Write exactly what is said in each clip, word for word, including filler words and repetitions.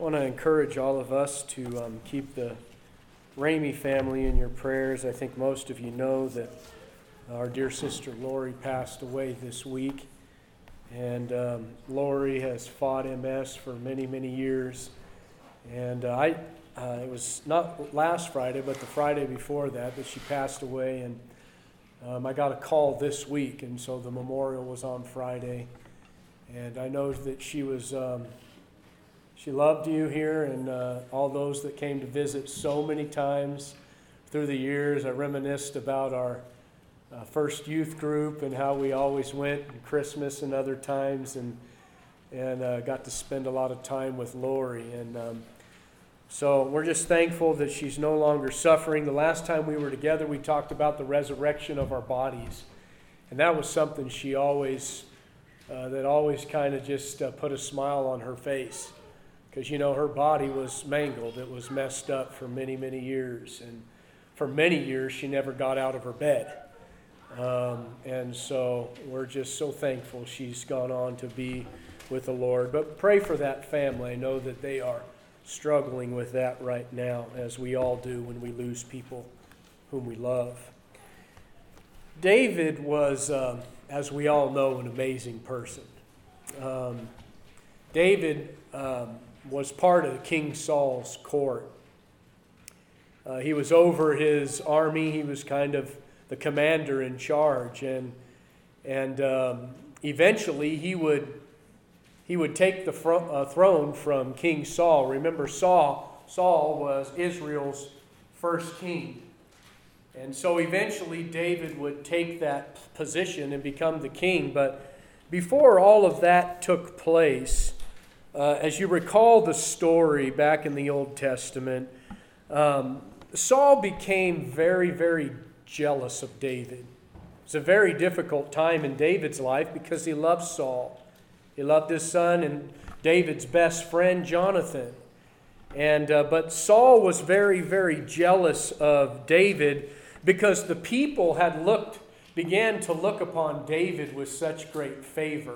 I want to encourage all of us to um, keep the Ramey family in your prayers. I think most of you know that our dear sister Lori passed away this week. And um, Lori has fought M S for many, many years. And uh, I, uh, it was not last Friday, but the Friday before that, that she passed away. And um, I got a call this week, and so the memorial was on Friday. And I know that she was... Um, She loved you here and uh, all those that came to visit so many times through the years. I reminisced about our uh, first youth group and how we always went at Christmas and other times, and and uh, got to spend a lot of time with Lori. And um, so we're just thankful that she's no longer suffering. The last time we were together, we talked about the resurrection of our bodies. And that was something she always, uh, that always kind of just uh, put a smile on her face. Because, you know, her body was mangled. It was messed up for many, many years. And for many years, she never got out of her bed. Um, and so we're just so thankful she's gone on to be with the Lord. But pray for that family. I know that they are struggling with that right now, as we all do when we lose people whom we love. David was, um, as we all know, an amazing person. Um, David... Um, was part of King Saul's court. Uh, he was over his army. He was kind of the commander in charge, and and um, eventually he would he would take the fr- uh, throne from King Saul. Remember, Saul Saul was Israel's first king, and so eventually David would take that position and become the king. But before all of that took place, Uh, as you recall the story back in the Old Testament, um, Saul became very, very jealous of David. It was a very difficult time in David's life because he loved Saul. He loved his son and David's best friend, Jonathan. And uh, but Saul was very, very jealous of David because the people had looked, began to look upon David with such great favor.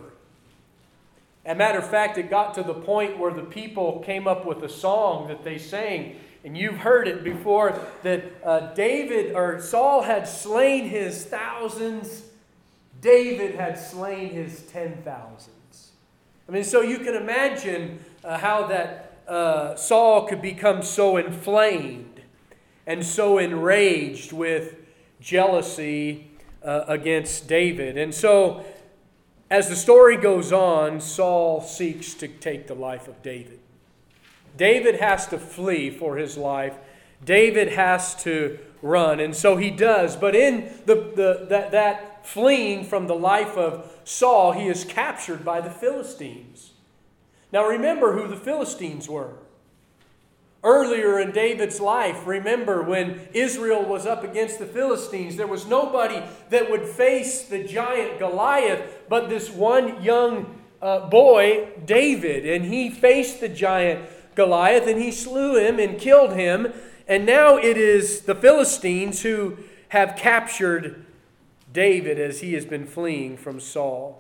As a matter of fact, it got to the point where the people came up with a song that they sang, and you've heard it before, that uh, David or Saul had slain his thousands, David had slain his ten thousands. I mean, so you can imagine uh, how that uh, Saul could become so inflamed and so enraged with jealousy uh, against David. And so, as the story goes on, Saul seeks to take the life of David. David has to flee for his life. David has to run, and so he does. But in the, the that, that fleeing from the life of Saul, he is captured by the Philistines. Now remember who the Philistines were. Earlier in David's life, remember when Israel was up against the Philistines, there was nobody that would face the giant Goliath but this one young uh, boy, David. And he faced the giant Goliath and he slew him and killed him. And now it is the Philistines who have captured David as he has been fleeing from Saul.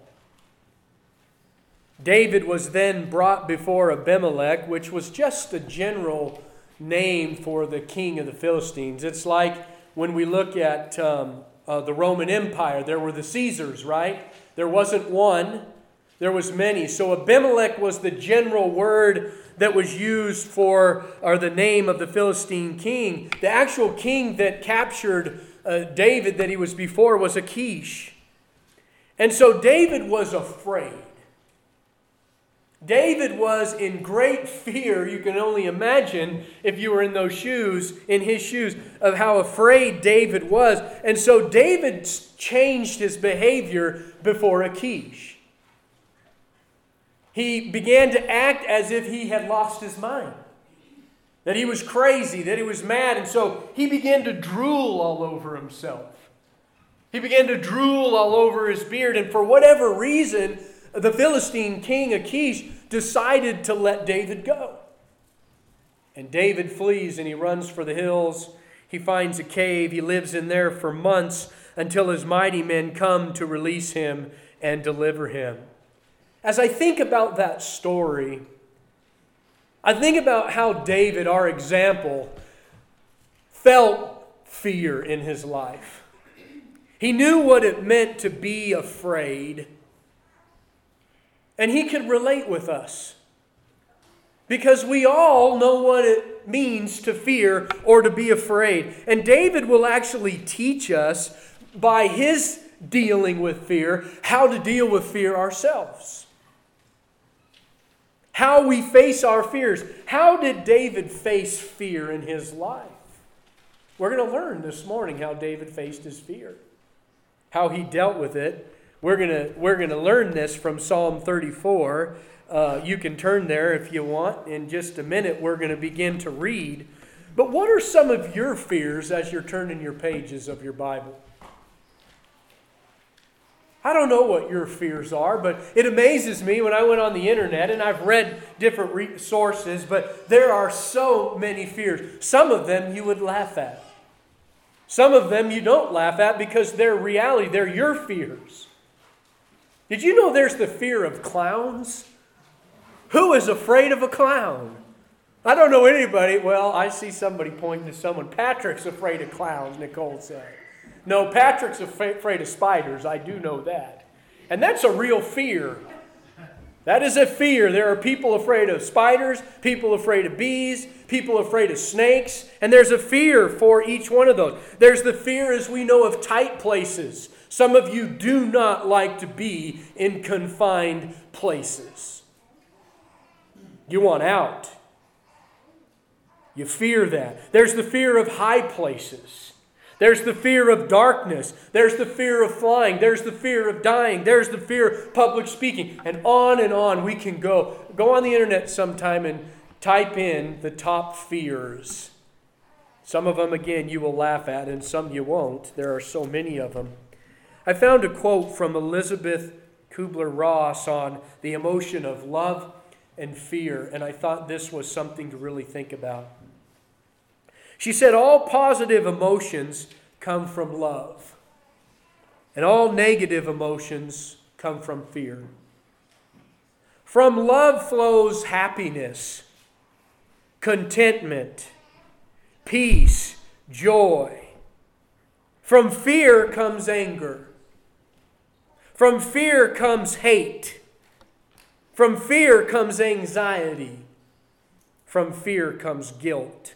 David was then brought before Abimelech, which was just a general name for the king of the Philistines. It's like when we look at um, uh, the Roman Empire, there were the Caesars, right? There wasn't one, there was many. So Abimelech was the general word that was used for, or the name of the Philistine king. The actual king that captured uh, David that he was before was Achish. And so David was afraid. David was in great fear. You can only imagine if you were in those shoes, in his shoes, of how afraid David was. And so David changed his behavior before Achish. He began to act as if he had lost his mind, that he was crazy, that he was mad. And so he began to drool all over himself. He began to drool all over his beard. And for whatever reason, the Philistine king Achish decided to let David go. And David flees and he runs for the hills. He finds a cave. He lives in there for months until his mighty men come to release him and deliver him. As I think about that story, I think about how David, our example, felt fear in his life. He knew what it meant to be afraid. And he could relate with us. Because we all know what it means to fear or to be afraid. And David will actually teach us, by his dealing with fear, how to deal with fear ourselves. How we face our fears. How did David face fear in his life? We're going to learn this morning how David faced his fear. How he dealt with it. We're going to, we're going to learn this from Psalm thirty-four. Uh, you can turn there if you want. In just a minute, we're going to begin to read. But what are some of your fears as you're turning your pages of your Bible? I don't know what your fears are, but it amazes me when I went on the internet, and I've read different re- sources, but there are so many fears. Some of them you would laugh at. Some of them you don't laugh at because they're reality. They're your fears. Did you know there's the fear of clowns? Who is afraid of a clown? I don't know anybody. Well, I see somebody pointing to someone. Patrick's afraid of clowns, Nicole said. No, Patrick's afraid of spiders. I do know that. And that's a real fear. That is a fear. There are people afraid of spiders, people afraid of bees, people afraid of snakes, and there's a fear for each one of those. There's the fear, as we know, of tight places. Some of you do not like to be in confined places. You want out. You fear that. There's the fear of high places. There's the fear of darkness. There's the fear of flying. There's the fear of dying. There's the fear of public speaking. And on and on we can go. Go on the internet sometime and type in the top fears. Some of them, again, you will laugh at, and some you won't. There are so many of them. I found a quote from Elizabeth Kubler-Ross on the emotion of love and fear, and I thought this was something to really think about. She said, all positive emotions come from love, and all negative emotions come from fear. From love flows happiness, contentment, peace, joy. From fear comes anger. From fear comes hate. From fear comes anxiety. From fear comes guilt.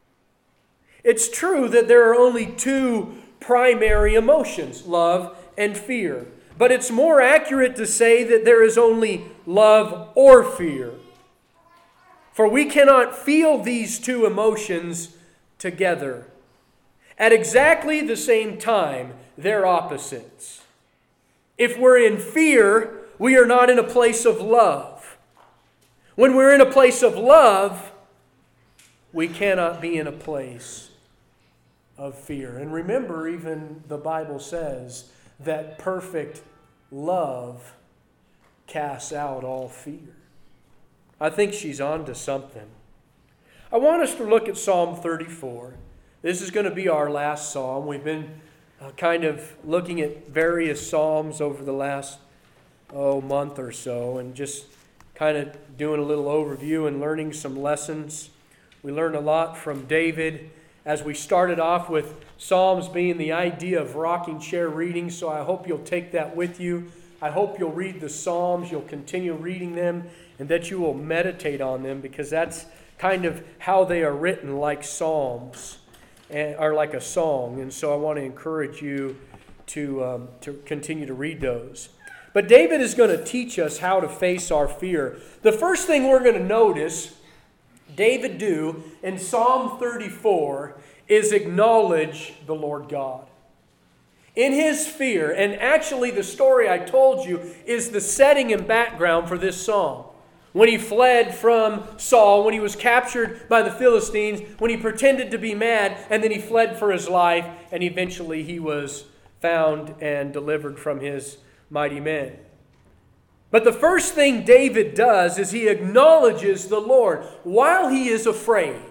It's true that there are only two primary emotions, love and fear. But it's more accurate to say that there is only love or fear. For we cannot feel these two emotions together. At exactly the same time, they're opposites. If we're in fear, we are not in a place of love. When we're in a place of love, we cannot be in a place of fear. And remember, even the Bible says that perfect love casts out all fear. I think she's on to something. I want us to look at Psalm thirty-four. This is going to be our last psalm. We've been uh, kind of looking at various psalms over the last oh, month or so, and just kind of doing a little overview and learning some lessons. We learned a lot from David as we started off with Psalms being the idea of rocking chair reading, so I hope you'll take that with you. I hope you'll read the Psalms, you'll continue reading them, and that you will meditate on them, because that's kind of how they are written, like Psalms, and, or like a song. And so I want to encourage you to, um, to continue to read those. But David is going to teach us how to face our fear. The first thing we're going to notice David do in Psalm thirty-four is acknowledge the Lord God. In his fear, and actually the story I told you is the setting and background for this psalm. When he fled from Saul, when he was captured by the Philistines, when he pretended to be mad, and then he fled for his life, and eventually he was found and delivered from his mighty men. But the first thing David does is he acknowledges the Lord while he is afraid,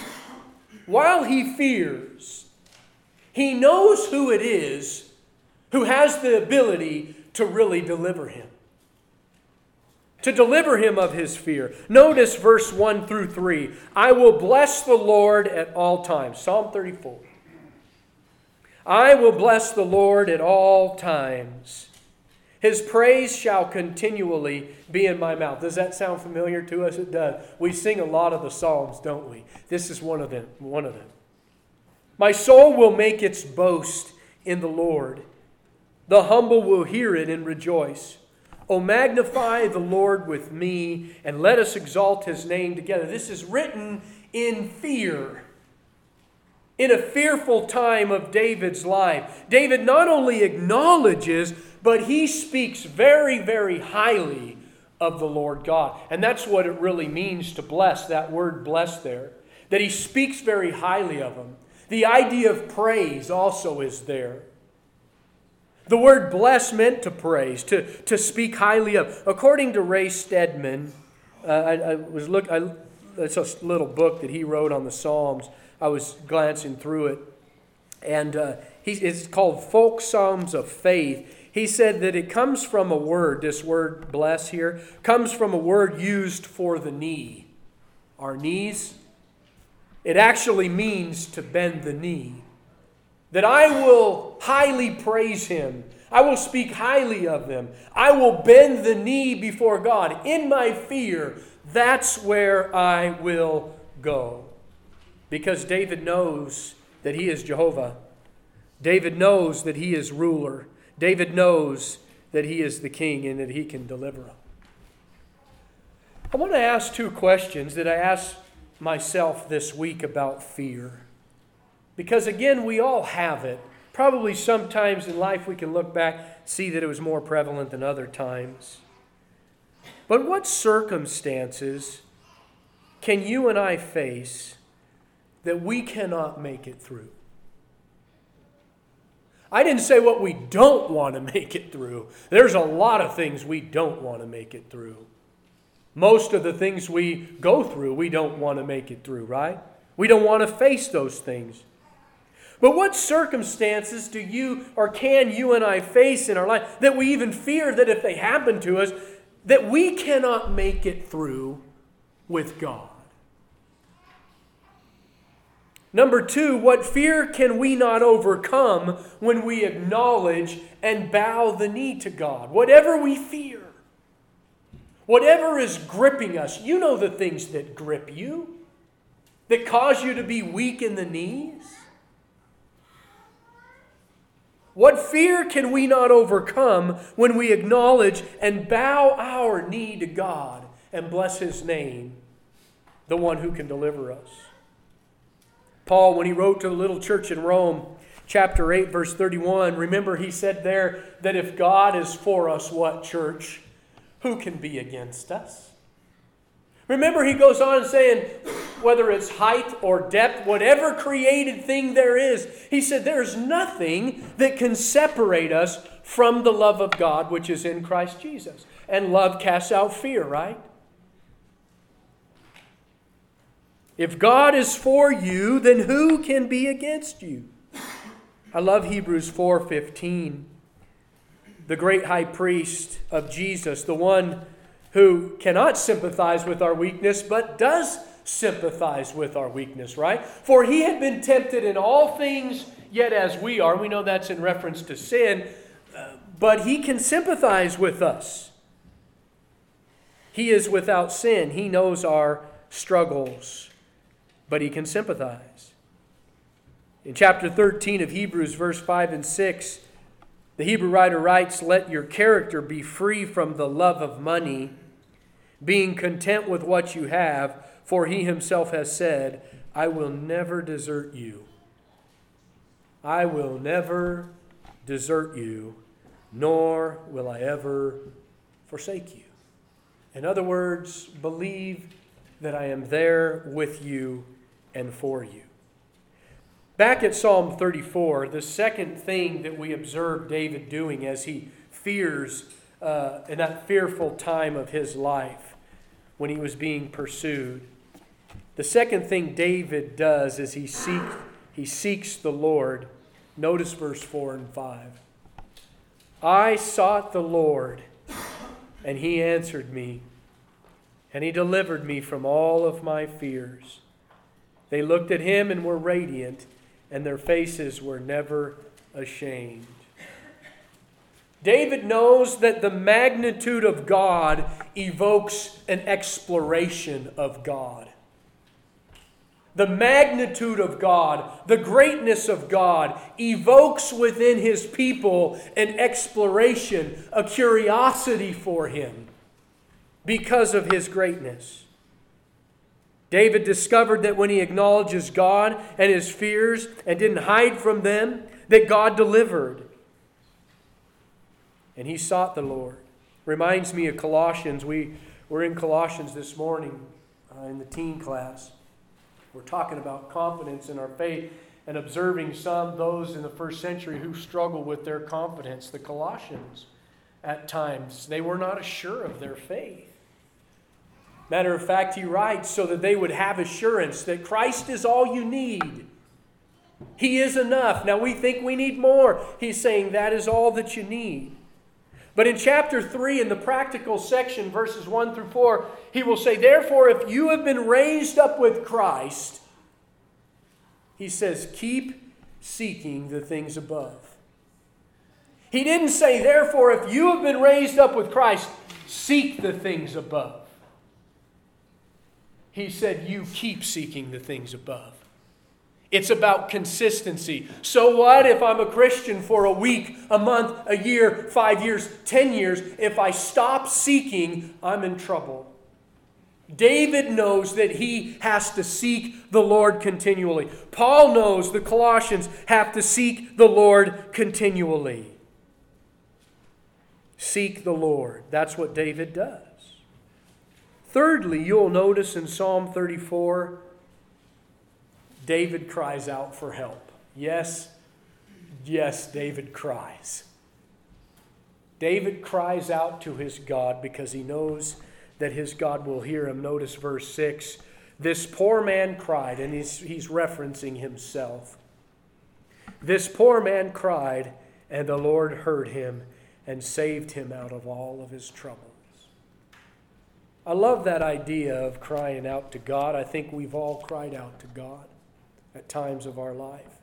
while he fears. He knows who it is who has the ability to really deliver him. to deliver him of his fear. Notice verse one through three. I will bless the Lord at all times. Psalm thirty-four. I will bless the Lord at all times. His praise shall continually be in my mouth. Does that sound familiar to us? It does. We sing a lot of the Psalms, don't we? This is one of them. One of them. My soul will make its boast in the Lord. The humble will hear it and rejoice. O magnify the Lord with me, and let us exalt his name together. This is written in fear. In a fearful time of David's life. David not only acknowledges, but he speaks very, very highly of the Lord God. And that's what it really means to bless, that word bless there. That he speaks very highly of him. The idea of praise also is there. The word bless meant to praise, to, to speak highly of. According to Ray Stedman, uh, I, I was look. I, it's a little book that he wrote on the Psalms. I was glancing through it, and uh, he, it's called Folk Psalms of Faith. He said that it comes from a word, this word bless here, comes from a word used for the knee. Our knees. It actually means to bend the knee. That I will highly praise him. I will speak highly of him. I will bend the knee before God. In my fear, that's where I will go. Because David knows that he is Jehovah. David knows that he is ruler. David knows that he is the king and that he can deliver him. I want to ask two questions that I asked myself this week about fear. Because again, we all have it. Probably sometimes in life we can look back, see that it was more prevalent than other times. But what circumstances can you and I face that we cannot make it through? I didn't say what we don't want to make it through. There's a lot of things we don't want to make it through. Most of the things we go through, we don't want to make it through, right? We don't want to face those things. But what circumstances do you or can you and I face in our life that we even fear that if they happen to us, that we cannot make it through with God? Number two, what fear can we not overcome when we acknowledge and bow the knee to God? Whatever we fear, whatever is gripping us, you know the things that grip you, that cause you to be weak in the knees. What fear can we not overcome when we acknowledge and bow our knee to God and bless his name, the one who can deliver us? Paul, when he wrote to the little church in Rome, chapter eight, verse thirty-one, remember he said there that if God is for us, what, church? Who can be against us? Remember he goes on saying, whether it's height or depth, whatever created thing there is, he said there's nothing that can separate us from the love of God which is in Christ Jesus. And love casts out fear, right? If God is for you, then who can be against you? I love Hebrews four fifteen. The great high priest of Jesus, the one who cannot sympathize with our weakness, but does sympathize with our weakness, right? For he had been tempted in all things, yet as we are. We know that's in reference to sin, but he can sympathize with us. He is without sin. He knows our struggles, but he can sympathize. In chapter thirteen of Hebrews, verse five and six, the Hebrew writer writes, "Let your character be free from the love of money, being content with what you have, for he himself has said, I will never desert you. I will never desert you, nor will I ever forsake you." In other words, believe that I am there with you and for you. Back at Psalm thirty-four, the second thing that we observe David doing as he fears uh, in that fearful time of his life when he was being pursued, the second thing David does is he seeks, he seeks the Lord. Notice verse four and five. I sought the Lord, and he answered me and He delivered me from all of my fears. They looked at Him and were radiant, and their faces were never ashamed. David knows that the magnitude of God evokes an exploration of God. The magnitude of God, the greatness of God, evokes within His people an exploration, a curiosity for Him because of His greatness. David discovered that when he acknowledges God and his fears and didn't hide from them, that God delivered. And he sought the Lord. Reminds me of Colossians. We were in Colossians this morning uh, in the teen class. We're talking about confidence in our faith and observing some, those in the first century who struggle with their confidence. The Colossians, at times, they were not assured of their faith. Matter of fact, he writes so that they would have assurance that Christ is all you need. He is enough. Now we think we need more. He's saying that is all that you need. But in chapter three, in the practical section, verses one through four, he will say, therefore, if you have been raised up with Christ, he says, keep seeking the things above. He didn't say, therefore, if you have been raised up with Christ, seek the things above. He said, you keep seeking the things above. It's about consistency. So what if I'm a Christian for a week, a month, a year, five years, ten years? If I stop seeking, I'm in trouble. David knows that he has to seek the Lord continually. Paul knows the Colossians have to seek the Lord continually. Seek the Lord. That's what David does. Thirdly, you'll notice in Psalm thirty-four, David cries out for help. Yes, yes, David cries. David cries out to his God because he knows that his God will hear him. Notice verse six. This poor man cried, and he's, he's referencing himself. This poor man cried, and the Lord heard him and saved him out of all of his troubles. I love that idea of crying out to God. I think we've all cried out to God at times of our life.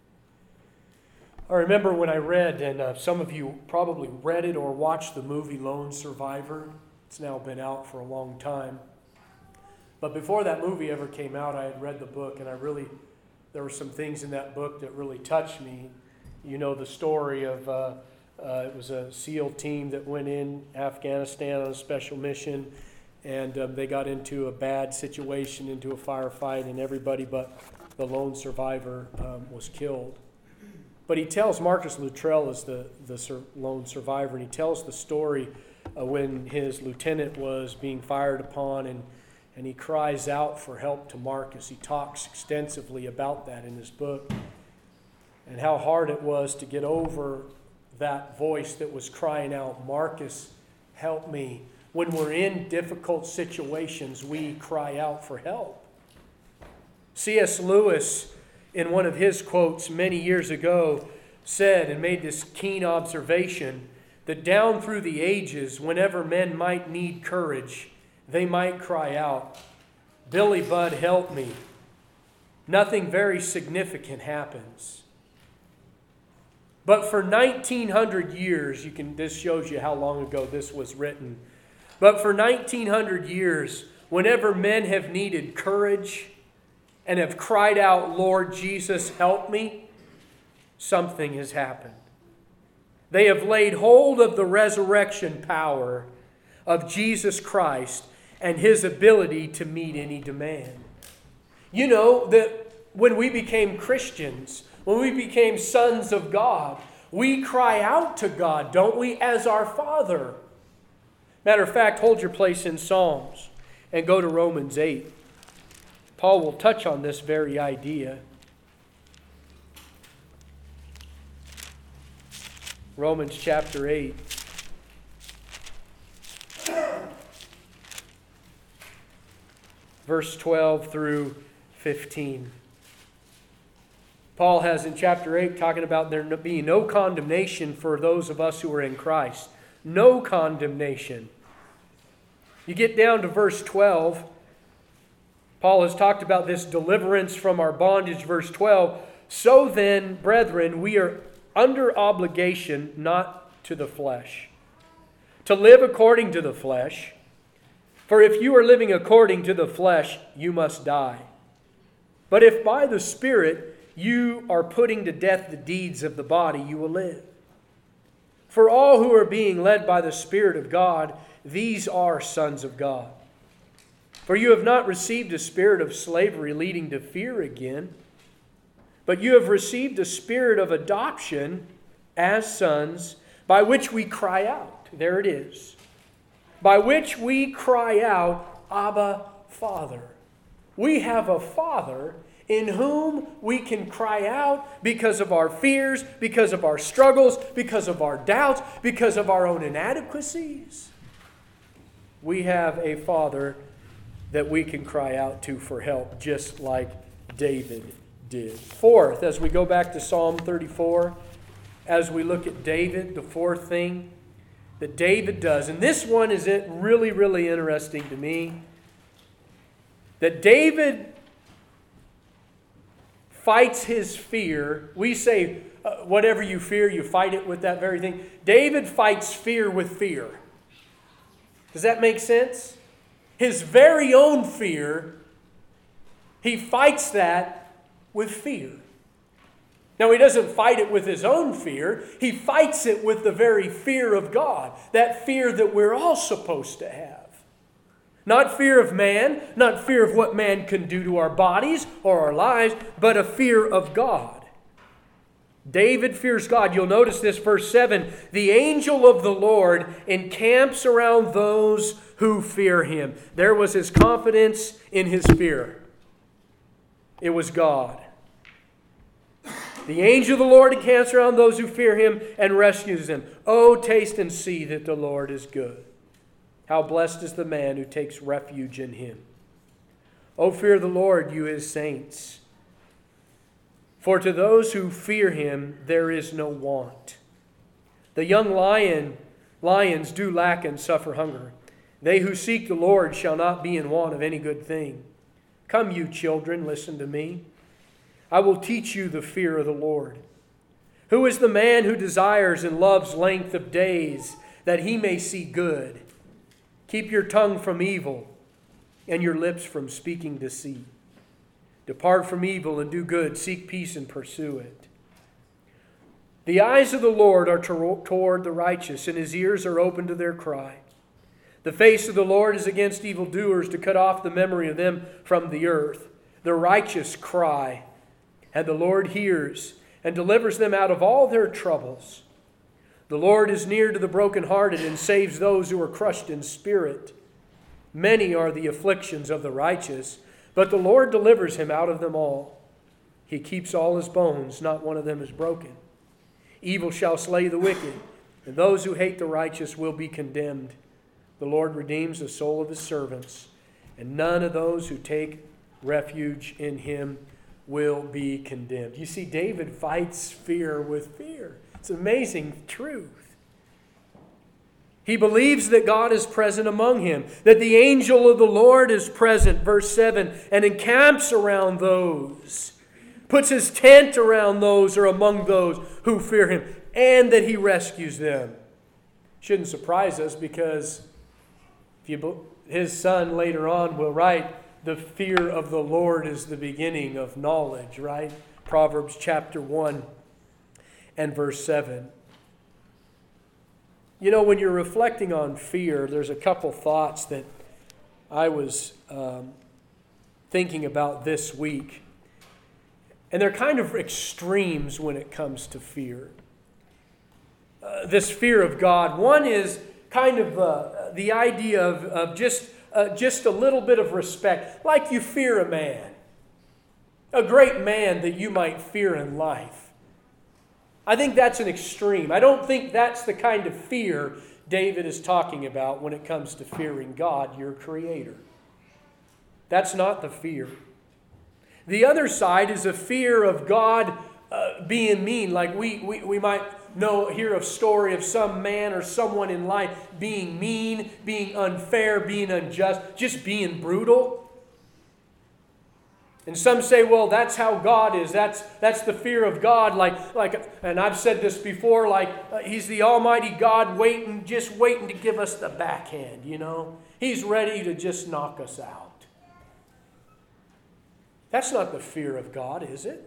I remember when I read, and uh, some of you probably read it or watched the movie Lone Survivor. It's now been out for a long time. But before that movie ever came out, I had read the book, and I really, there were some things in that book that really touched me. You know the story of, uh, uh, it was a SEAL team that went in Afghanistan on a special mission, and um, they got into a bad situation, into a firefight, and everybody but the lone survivor um, was killed. But he tells, Marcus Luttrell is the, the sur- lone survivor, and he tells the story uh, when his lieutenant was being fired upon, and, and he cries out for help to Marcus. He talks extensively about that in his book, and how hard it was to get over that voice that was crying out, Marcus, help me. When we're in difficult situations, we cry out for help. C S Lewis, in one of his quotes many years ago, said and made this keen observation that down through the ages, whenever men might need courage, they might cry out, Billy Budd, help me. Nothing very significant happens. But for nineteen hundred years, you can, this shows you how long ago this was written. But for nineteen hundred years, whenever men have needed courage and have cried out, Lord Jesus, help me, something has happened. They have laid hold of the resurrection power of Jesus Christ and His ability to meet any demand. You know that when we became Christians, when we became sons of God, we cry out to God, don't we, as our Father. Matter of fact, hold your place in Psalms and go to Romans eight. Paul will touch on this very idea. Romans chapter eight. Verse twelve through fifteen. Paul has in chapter eight talking about there being no condemnation for those of us who are in Christ. No condemnation. You get down to verse twelve. Paul has talked about this deliverance from our bondage. Verse twelve, so then, brethren, we are under obligation not to the flesh, to live according to the flesh. For if you are living according to the flesh, you must die. But if by the Spirit you are putting to death the deeds of the body, you will live. For all who are being led by the Spirit of God, these are sons of God. For you have not received a spirit of slavery leading to fear again, but you have received a spirit of adoption as sons, by which we cry out. There it is. By which we cry out, Abba, Father. We have a Father in whom we can cry out because of our fears, because of our struggles, because of our doubts, because of our own inadequacies. We have a Father that we can cry out to for help, just like David did. Fourth, as we go back to Psalm thirty-four, as we look at David, the fourth thing that David does, and this one is really, really interesting to me, that David fights his fear. We say, uh, whatever you fear, you fight it with that very thing. David fights fear with fear. Does that make sense? His very own fear, he fights that with fear. Now, he doesn't fight it with his own fear. He fights it with the very fear of God. That fear that we're all supposed to have. Not fear of man, not fear of what man can do to our bodies or our lives, but a fear of God. David fears God. You'll notice this, verse seven. The angel of the Lord encamps around those who fear him. There was his confidence in his fear. It was God. The angel of the Lord encamps around those who fear him and rescues them. Oh, taste and see that the Lord is good. How blessed is the man who takes refuge in him. Oh, fear the Lord, you his saints. For to those who fear him there is no want. The young lion, lions do lack and suffer hunger. They who seek the Lord shall not be in want of any good thing. Come, you children, listen to me. I will teach you the fear of the Lord. Who is the man who desires and loves length of days, that he may see good? Keep your tongue from evil and your lips from speaking deceit. Depart from evil and do good. Seek peace and pursue it. The eyes of the Lord are toward the righteous, and his ears are open to their cry. The face of the Lord is against evildoers, to cut off the memory of them from the earth. The righteous cry, and the Lord hears and delivers them out of all their troubles. The Lord is near to the brokenhearted and saves those who are crushed in spirit. Many are the afflictions of the righteous, but the Lord delivers him out of them all. He keeps all his bones, not one of them is broken. Evil shall slay the wicked, and those who hate the righteous will be condemned. The Lord redeems the soul of his servants, and none of those who take refuge in him will be condemned. You see, David fights fear with fear. It's amazing truth. He believes that God is present among him, that the angel of the Lord is present, verse seven, and encamps around those, puts his tent around those or among those who fear him, and that he rescues them. Shouldn't surprise us, because if you, his son later on will write, the fear of the Lord is the beginning of knowledge, right? Proverbs chapter one and verse seven. You know, when you're reflecting on fear, there's a couple thoughts that I was um, thinking about this week. And they're kind of extremes when it comes to fear. Uh, this fear of God. One is kind of uh, the idea of, of just, uh, just a little bit of respect, like you fear a man. A great man that you might fear in life. I think that's an extreme. I don't think that's the kind of fear David is talking about when it comes to fearing God, your Creator. That's not the fear. The other side is a fear of God uh, being mean. Like we, we, we might know, hear a story of some man or someone in life being mean, being unfair, being unjust, just being brutal. And some say, well, that's how God is. That's that's the fear of God. Like, like, and I've said this before, like uh, He's the Almighty God waiting, just waiting to give us the backhand, you know. He's ready to just knock us out. That's not the fear of God, is it?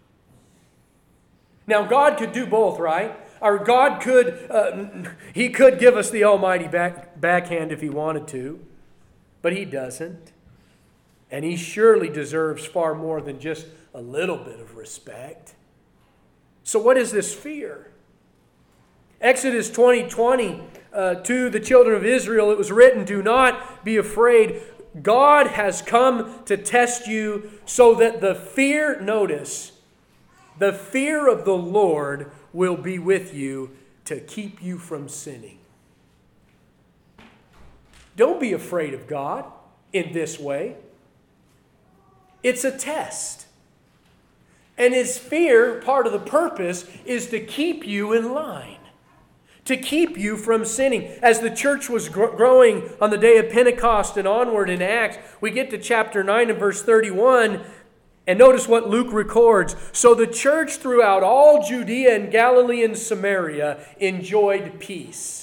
Now, God could do both, right? Or God could, uh, He could give us the Almighty back, backhand if He wanted to, but He doesn't. And He surely deserves far more than just a little bit of respect. So what is this fear? Exodus twenty twenty, uh, to the children of Israel, it was written, do not be afraid. God has come to test you so that the fear, notice, the fear of the Lord will be with you to keep you from sinning. Don't be afraid of God in this way. It's a test. And His fear, part of the purpose, is to keep you in line. To keep you from sinning. As the church was gr- growing on the day of Pentecost and onward in Acts, we get to chapter nine and verse thirty-one, and notice what Luke records. So the church throughout all Judea and Galilee and Samaria enjoyed peace,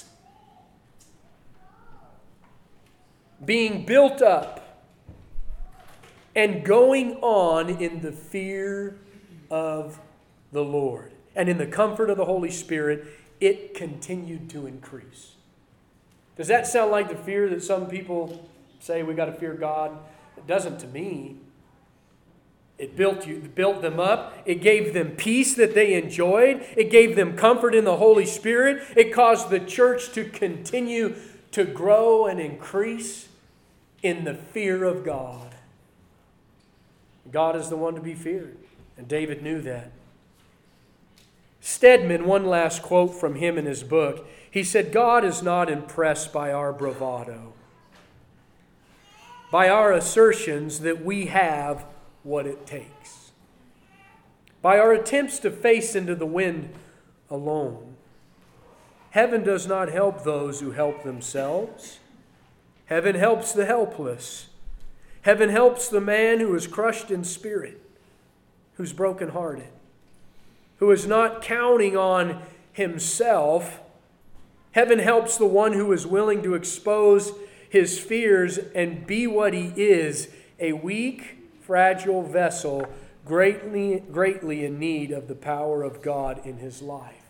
being built up and going on in the fear of the Lord. And in the comfort of the Holy Spirit, it continued to increase. Does that sound like the fear that some people say we got to fear God? It doesn't to me. It built you, built them up. It gave them peace that they enjoyed. It gave them comfort in the Holy Spirit. It caused the church to continue to grow and increase in the fear of God. God is the one to be feared, and David knew that. Stedman, one last quote from him in his book. He said, God is not impressed by our bravado, by our assertions that we have what it takes, by our attempts to face into the wind alone. Heaven does not help those who help themselves. Heaven helps the helpless. Heaven helps the man who is crushed in spirit, who's brokenhearted, who is not counting on himself. Heaven helps the one who is willing to expose his fears and be what he is, a weak, fragile vessel, greatly, greatly in need of the power of God in his life.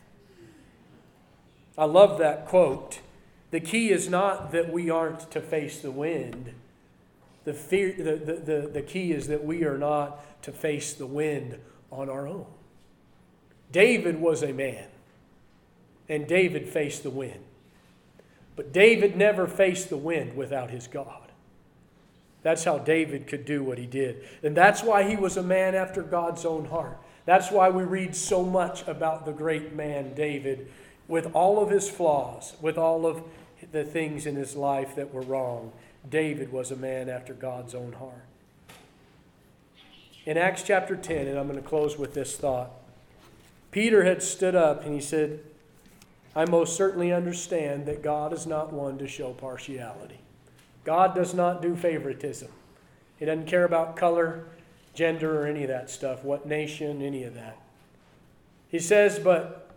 I love that quote. The key is not that we aren't to face the wind. The, fear, the, the, the, the key is that we are not to face the wind on our own. David was a man, and David faced the wind. But David never faced the wind without his God. That's how David could do what he did. And that's why he was a man after God's own heart. That's why we read so much about the great man David, with all of his flaws, with all of the things in his life that were wrong. David was a man after God's own heart. In Acts chapter ten, and I'm going to close with this thought, Peter had stood up and he said, I most certainly understand that God is not one to show partiality. God does not do favoritism. He doesn't care about color, gender, or any of that stuff, what nation, any of that. He says, but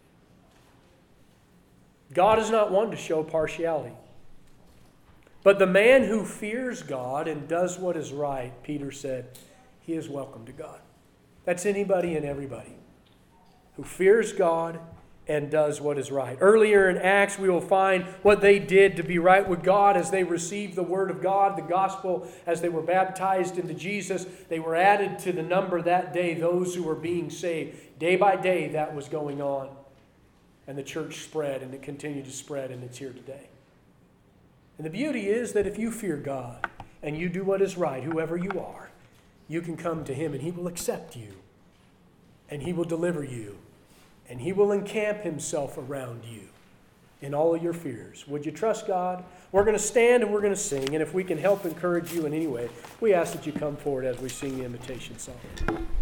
God is not one to show partiality. But the man who fears God and does what is right, Peter said, he is welcome to God. That's anybody and everybody who fears God and does what is right. Earlier in Acts, we will find what they did to be right with God as they received the Word of God, the gospel, as they were baptized into Jesus. They were added to the number that day, those who were being saved. Day by day, that was going on. And the church spread, and it continued to spread, and it's here today. And the beauty is that if you fear God and you do what is right, whoever you are, you can come to Him and He will accept you. And He will deliver you. And He will encamp Himself around you in all of your fears. Would you trust God? We're going to stand and we're going to sing. And if we can help encourage you in any way, we ask that you come forward as we sing the invitation song.